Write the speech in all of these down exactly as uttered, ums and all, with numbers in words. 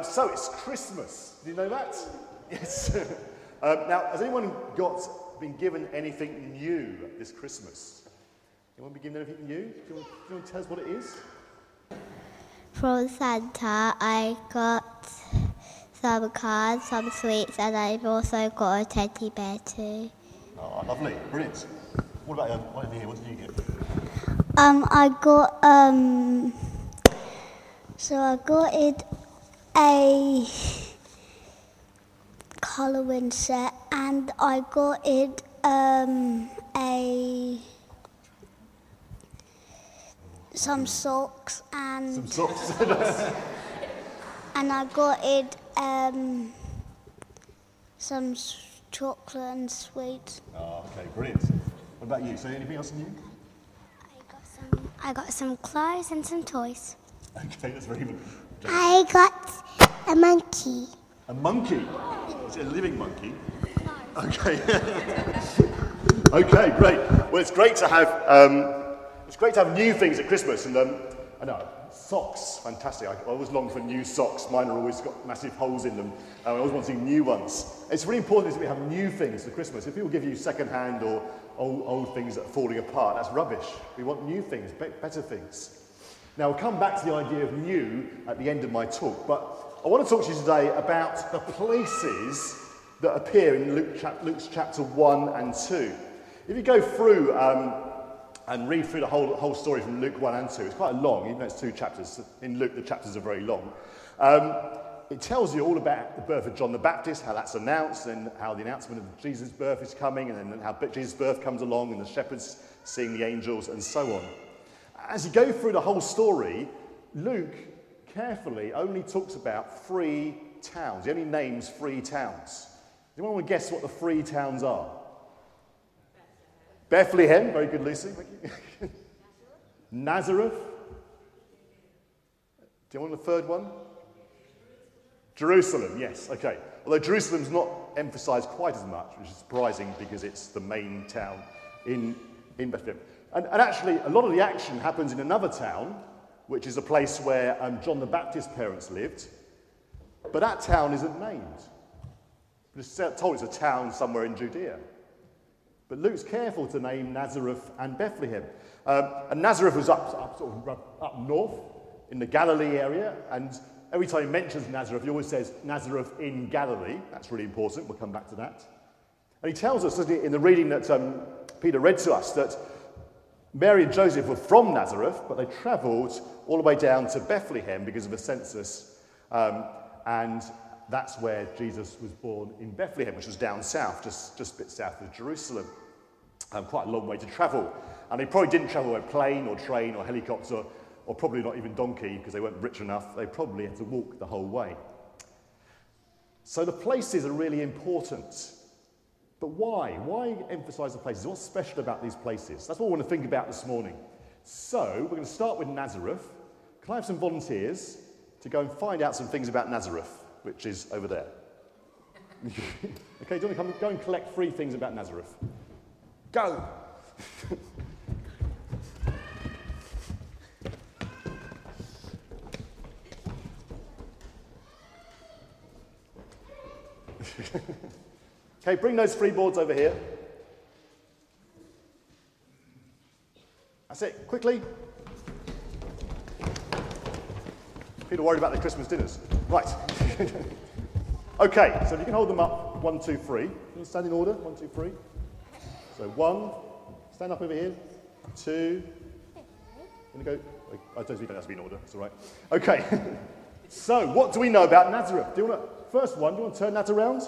so it's Christmas. Did you know that? Yes. um, now, has anyone got been given anything new this Christmas? Anyone been given anything new? Do you, want, do you want to tell us what it is? From Santa, I got some cards, some sweets, and I've also got a teddy bear too. Oh, lovely, brilliant. What about you? What did you, what did you get? Um, I got um. So I got it a colouring set, and I got it um a some socks and Some socks. and I got it um some s- chocolate and sweets. Oh, okay, brilliant. What about you? So anything else new? I got some. I got some clothes and some toys. Okay, that's very good. I got a monkey. A monkey? Is it a living monkey? Okay. Okay, great. Well, it's great to have um, it's great to have new things at Christmas, and um, I know socks, fantastic. I, I always long for new socks. Mine are always got massive holes in them. Uh, I always want to see new ones. It's really important that we have new things for Christmas. If people give you second-hand or old, old things that are falling apart, that's rubbish. We want new things, be- better things. Now, we'll come back to the idea of new at the end of my talk, but I want to talk to you today about the places that appear in Luke chap- Luke's chapter one and two. If you go through um, and read through the whole, whole story from Luke one and two, it's quite long, even though it's two chapters. In Luke, the chapters are very long. Um, it tells you all about the birth of John the Baptist, how that's announced, and how the announcement of Jesus' birth is coming, and then how Jesus' birth comes along, and the shepherds seeing the angels, and so on. As you go through the whole story, Luke carefully only talks about three towns. He only names three towns. Do you want to guess what the three towns are? Bethlehem. Bethlehem. Very good, Lucy. Thank you. Nazareth. Do you want the third one? Jerusalem, yes. Okay. Although Jerusalem's not emphasised quite as much, which is surprising because it's the main town in, in Bethlehem. And, and actually, a lot of the action happens in another town, which is a place where um, John the Baptist's parents lived. But that town isn't named. It's told it's a town somewhere in Judea. But Luke's careful to name Nazareth and Bethlehem. Um, and Nazareth was up, up, sort of up, up north in the Galilee area. And every time he mentions Nazareth, he always says Nazareth in Galilee. That's really important. We'll come back to that. And he tells us doesn't he, in the reading that um, Peter read to us that Mary and Joseph were from Nazareth, but they travelled all the way down to Bethlehem because of a census. Um, and that's where Jesus was born, in Bethlehem, which was down south, just, just a bit south of Jerusalem. Um, quite a long way to travel. And they probably didn't travel by plane or train or helicopter, or probably not even donkey, because they weren't rich enough. They probably had to walk the whole way. So the places are really important. But why? Why emphasise the places? What's special about these places? That's what we want to think about this morning. So, we're going to start with Nazareth. Can I have some volunteers to go and find out some things about Nazareth, which is over there? Okay, do you want to come go and collect three things about Nazareth? Go! Okay, bring those three boards over here. That's it, quickly. People worried about their Christmas dinners. Right. Okay, so if you can hold them up, one, two, three. Can you stand in order? One, two, three. So one, stand up over here. Two. I'm going to go. I don't think it has to be in order. It's all right. Okay. So, what do we know about Nazareth? Do you want to, first one, do you want to turn that around?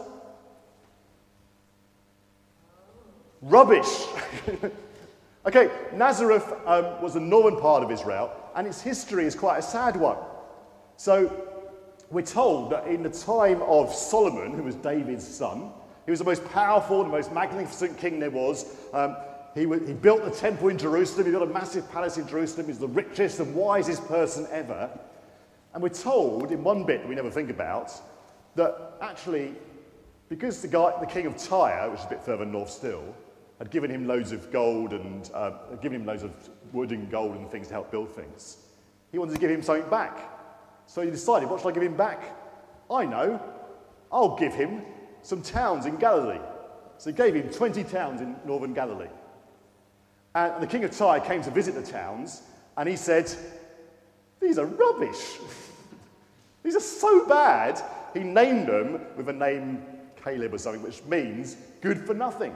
Rubbish. Okay, Nazareth um, was the northern part of Israel, and its history is quite a sad one. So, we're told that in the time of Solomon, who was David's son, he was the most powerful, the most magnificent king there was. Um, he, w- he built the temple in Jerusalem. He built a massive palace in Jerusalem. He's the richest and wisest person ever. And we're told, in one bit that we never think about, that actually, because the guy, the king of Tyre, which is a bit further north still, had given him loads of gold and uh, given him loads of wood and gold and things to help build things, he wanted to give him something back. So he decided, what should I give him back? I know, I'll give him some towns in Galilee. So he gave him twenty towns in northern Galilee. And the king of Tyre came to visit the towns, and he said, these are rubbish. These are so bad, he named them with a name, Caleb or something, which means good for nothing.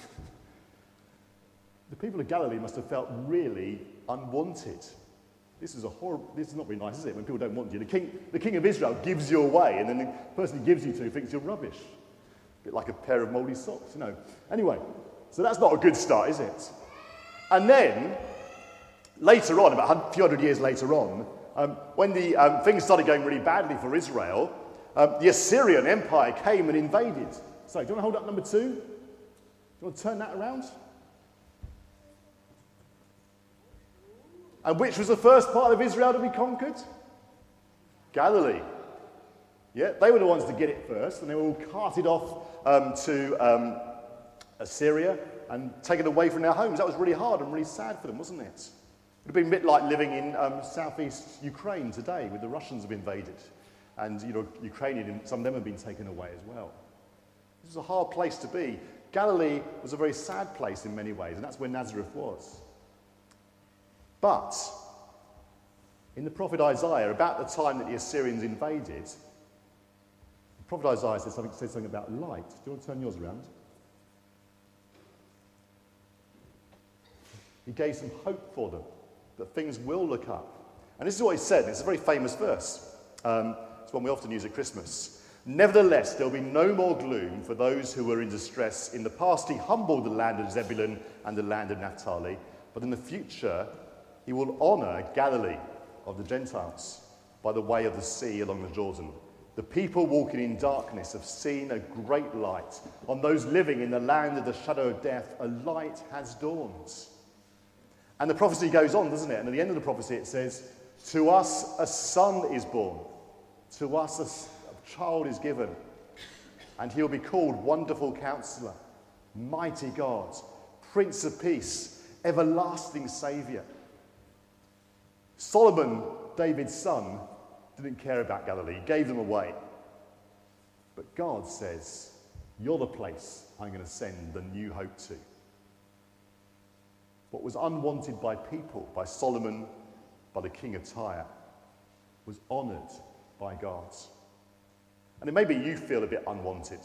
The people of Galilee must have felt really unwanted. This is a horrible, this is not very nice, is it, when people don't want you? The king, the king of Israel gives you away, and then the person he gives you to thinks you're rubbish. A bit like a pair of mouldy socks, you know. Anyway, so that's not a good start, is it? And then, later on, about a few hundred years later on, um, when the um, things started going really badly for Israel, um, the Assyrian Empire came and invaded. So, do you want to hold up number two? Do you want to turn that around? And which was the first part of Israel to be conquered? Galilee. Yeah, they were the ones to get it first, and they were all carted off um, to um, Assyria and taken away from their homes. That was really hard and really sad for them, wasn't it? It would have been a bit like living in um, southeast Ukraine today, with the Russians have invaded, and you know, Ukrainian, some of them have been taken away as well. This was a hard place to be. Galilee was a very sad place in many ways, and that's where Nazareth was. But in the prophet Isaiah, about the time that the Assyrians invaded, the prophet Isaiah says something, says something about light. Do you want to turn yours around? He gave some hope for them, that things will look up. And this is what he said. It's a very famous verse. Um, it's one we often use at Christmas. Nevertheless, there will be no more gloom for those who were in distress. In the past, he humbled the land of Zebulun and the land of Naphtali. But in the future, he will honour Galilee of the Gentiles by the way of the sea along the Jordan. The people walking in darkness have seen a great light. On those living in the land of the shadow of death, a light has dawned. And the prophecy goes on, doesn't it? And at the end of the prophecy it says, to us a son is born. To us a child is given. And he'll be called Wonderful Counselor, Mighty God, Prince of Peace, Everlasting Saviour. Solomon, David's son, didn't care about Galilee. He gave them away. But God says, you're the place I'm going to send the new hope to. What was unwanted by people, by Solomon, by the king of Tyre, was honoured by God. And it may be you feel a bit unwanted.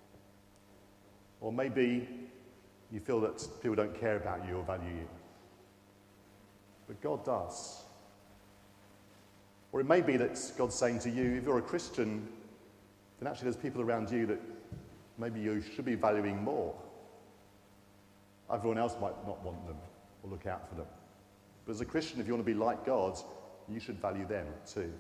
Or maybe you feel that people don't care about you or value you. But God does. Or it may be that God's saying to you, if you're a Christian, then actually there's people around you that maybe you should be valuing more. Everyone else might not want them or look out for them. But as a Christian, if you want to be like God, you should value them too.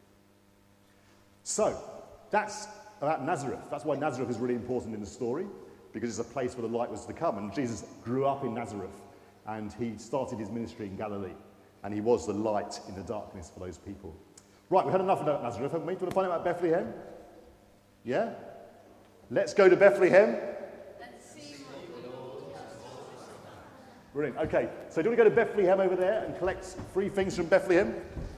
So, that's about Nazareth. That's why Nazareth is really important in the story, because it's a place where the light was to come. And Jesus grew up in Nazareth, and he started his ministry in Galilee. And he was the light in the darkness for those people. Right, we've had enough about Nazareth, haven't we? Do you want to find out about Bethlehem? Yeah? Let's go to Bethlehem. Let's see what Brilliant. Okay, so do you want to go to Bethlehem over there and collect three things from Bethlehem?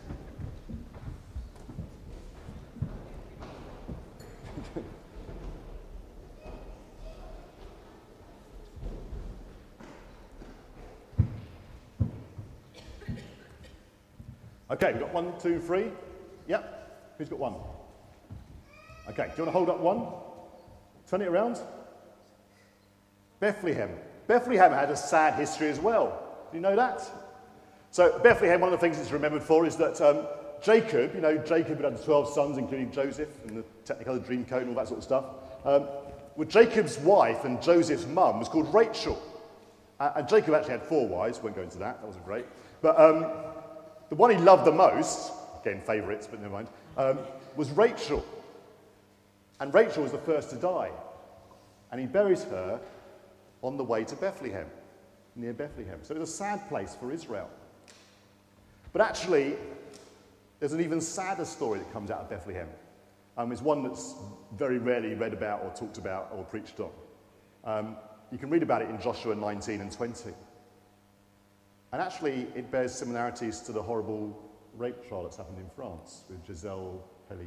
Okay, we've got one, two, three. Yep. Who's got one? Okay, do you want to hold up one? Turn it around. Bethlehem. Bethlehem had a sad history as well. Do you know that? So Bethlehem, one of the things it's remembered for is that um, Jacob, you know, Jacob had twelve sons, including Joseph, and the Technicolor Dreamcoat and all that sort of stuff. Um, well, Jacob's wife and Joseph's mum was called Rachel. Uh, and Jacob actually had four wives. Won't go into that. That wasn't great. But um, the one he loved the most, again, favourites, but never mind, um, was Rachel. And Rachel was the first to die. And he buries her on the way to Bethlehem, near Bethlehem. So it was a sad place for Israel. But actually, there's an even sadder story that comes out of Bethlehem. Um, it's one that's very rarely read about or talked about or preached on. Um, you can read about it in Joshua nineteen and twenty. And actually, it bears similarities to the horrible rape trial that's happened in France with Giselle Pelli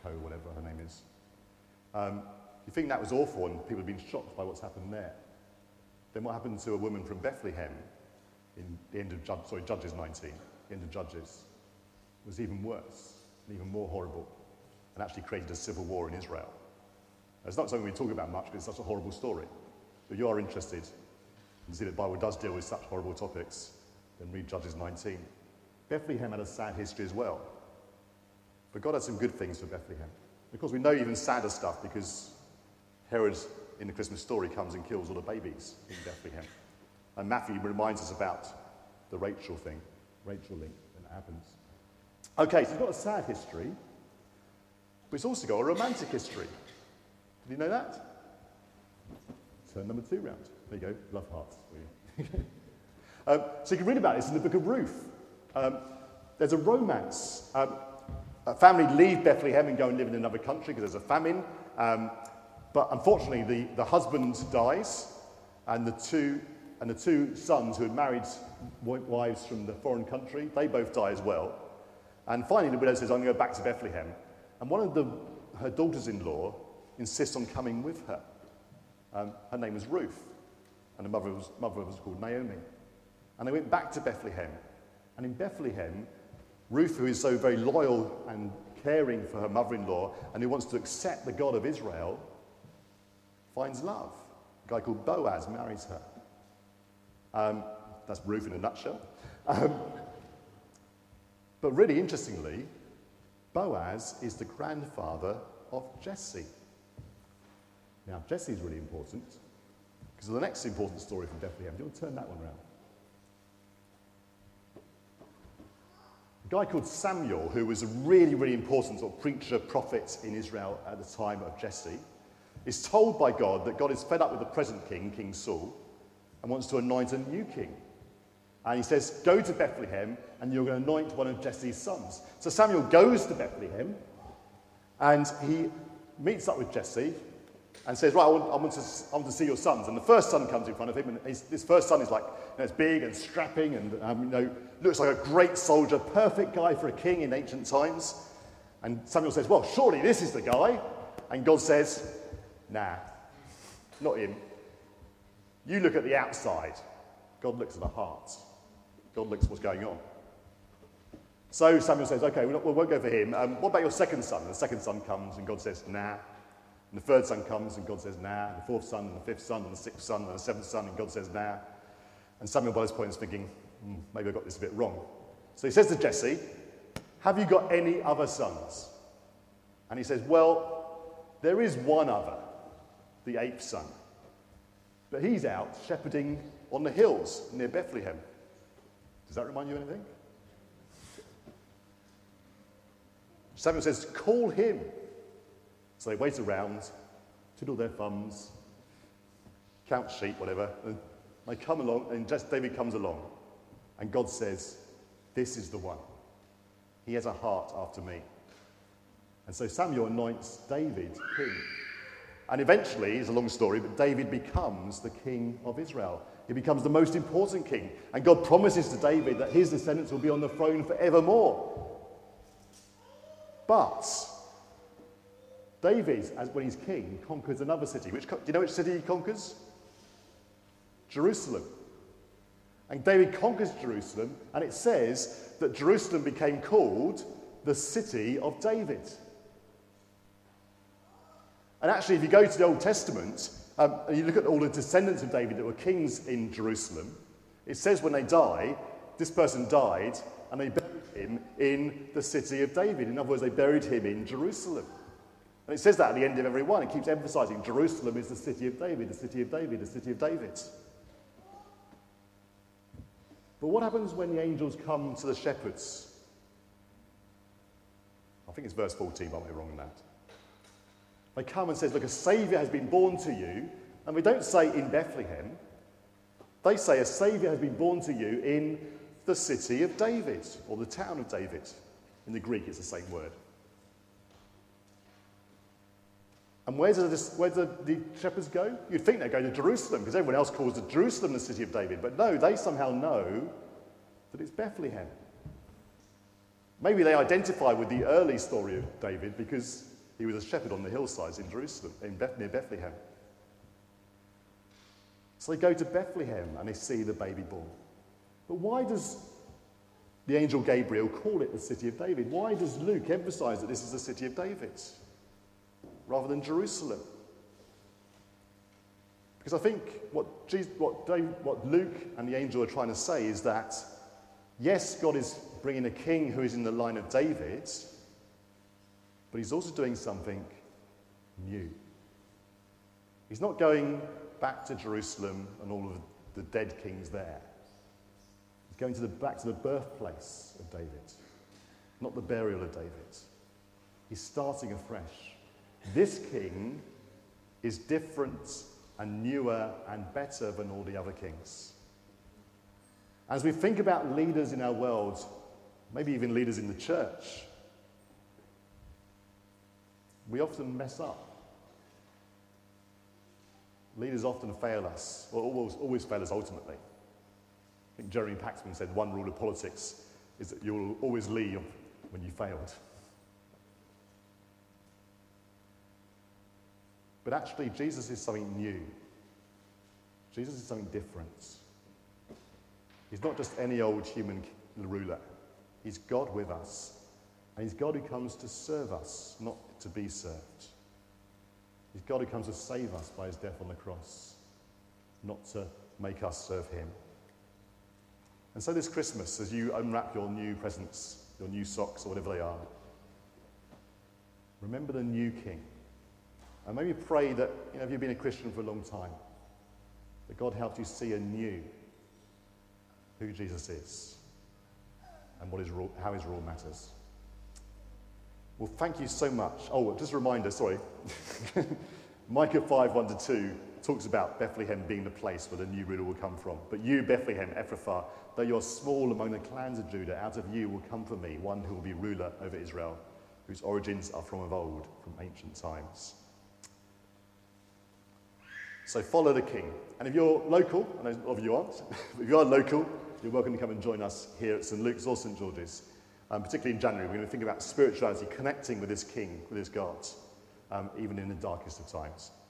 Co, whatever her name is. Um, you think that was awful and people have been shocked by what's happened there. Then what happened to a woman from Bethlehem in the end of Judge, sorry, Judges nineteen, the end of Judges, was even worse and even more horrible and actually created a civil war in Israel. It's not something we talk about much because it's such a horrible story. But if you are interested and see that the Bible does deal with such horrible topics, then read Judges nineteen. Bethlehem had a sad history as well. But God had some good things for Bethlehem. Of course, we know even sadder stuff because Herod, in the Christmas story, comes and kills all the babies in Bethlehem. And Matthew reminds us about the Rachel thing, Rachel link, when that happens. Okay, so it's got a sad history, but it's also got a romantic history. Did you know that? Turn number two round. There you go, love hearts. um, so you can read about this in the book of Ruth. Um, there's a romance. Um, a family leave Bethlehem and go and live in another country because there's a famine. Um, but unfortunately, the, the husband dies, and the two and the two sons who had married wives from the foreign country, they both die as well. And finally, the widow says, "I'm going to go back to Bethlehem." And one of the, her daughters-in-law insists on coming with her. Um, her name was Ruth, and her mother was, mother was called Naomi. And they went back to Bethlehem. And in Bethlehem, Ruth, who is so very loyal and caring for her mother-in-law, and who wants to accept the God of Israel, finds love. A guy called Boaz marries her. Um, that's Ruth in a nutshell. Um, but really interestingly, Boaz is the grandfather of Jesse. Now, Jesse is really important, because the next important story from Bethlehem, do you want to turn that one around? A guy called Samuel, who was a really, really important sort of preacher, prophet in Israel at the time of Jesse, is told by God that God is fed up with the present king, King Saul, and wants to anoint a new king. And he says, "Go to Bethlehem, and you're going to anoint one of Jesse's sons." So Samuel goes to Bethlehem, and he meets up with Jesse, and says, "Right, I want, I want, to, I want to see your sons." And the first son comes in front of him, and his, this first son is like, you know, it's big and strapping, and um, you know, looks like a great soldier, perfect guy for a king in ancient times. And Samuel says, "Well, surely this is the guy." And God says, "Nah, not him. You look at the outside. God looks at the heart. God looks at what's going on." So Samuel says, "Okay, we won't go for him. Um, what about your second son?" And the second son comes, and God says, "Nah." And the third son comes, and God says, "Nah." And the fourth son, and the fifth son, and the sixth son, and the seventh son, and God says, "Nah." And Samuel, by this point, is thinking, hmm, maybe I got this a bit wrong. So he says to Jesse, "Have you got any other sons?" And he says, "Well, there is one other, the eighth son. But he's out shepherding on the hills near Bethlehem." Does that remind you of anything? Samuel says, "Call him." So they wait around, twiddle their thumbs, count sheep, whatever, and they come along, and just David comes along, and God says, "This is the one. He has a heart after me." And so Samuel anoints David king. And eventually, it's a long story, but David becomes the king of Israel. He becomes the most important king. And God promises to David that his descendants will be on the throne forevermore. But David, as when he's king, conquers another city. Which, do you know which city he conquers? Jerusalem. And David conquers Jerusalem, and it says that Jerusalem became called the city of David. And actually, if you go to the Old Testament, um, and you look at all the descendants of David that were kings in Jerusalem, it says when they die, this person died, and they buried him in the city of David. In other words, they buried him in Jerusalem. And it says that at the end of every one. It keeps emphasizing Jerusalem is the city of David, the city of David, the city of David. But what happens when the angels come to the shepherds? I think it's verse fourteen, but I might be wrong on that. They come and says, "Look, a saviour has been born to you." And we don't say in Bethlehem. They say a saviour has been born to you in the city of David, or the town of David. In the Greek, it's the same word. And where do, this, where do the shepherds go? You'd think they go to Jerusalem, because everyone else calls Jerusalem the city of David. But no, they somehow know that it's Bethlehem. Maybe they identify with the early story of David, because He was a shepherd on the hillsides in Jerusalem, in Beth- near Bethlehem. So they go to Bethlehem and they see the baby born. But why does the angel Gabriel call it the city of David? Why does Luke emphasize that this is the city of David rather than Jerusalem? Because I think what, Jesus, what, David, what Luke and the angel are trying to say is that, yes, God is bringing a king who is in the line of David, but he's also doing something new. He's not going back to Jerusalem and all of the dead kings there. He's going to the, back to the birthplace of David, not the burial of David. He's starting afresh. This king is different and newer and better than all the other kings. As we think about leaders in our world, maybe even leaders in the church, we often mess up. Leaders often fail us, or always, always fail us ultimately. I think Jeremy Paxman said one rule of politics is that you'll always lead when you failed. But actually, Jesus is something new. Jesus is something different. He's not just any old human ruler. He's God with us. And he's God who comes to serve us, not to be served. He's God who comes to save us by his death on the cross, not to make us serve him. And so this Christmas, as you unwrap your new presents, your new socks or whatever they are, remember the new King. And maybe pray that, you know, if you've been a Christian for a long time, that God helps you see anew who Jesus is and what his rule, how his rule matters. Well, thank you so much. Oh, just a reminder, sorry. Micah five, one to two talks about Bethlehem being the place where the new ruler will come from. But you, Bethlehem, Ephrathah, though you're small among the clans of Judah, out of you will come for me one who will be ruler over Israel, whose origins are from of old, from ancient times. So follow the King. And if you're local, I know a lot of you aren't, but if you are local, you're welcome to come and join us here at St Luke's or St George's. Um, particularly in January, we're going to think about spirituality, connecting with this King, with this God, um, even in the darkest of times.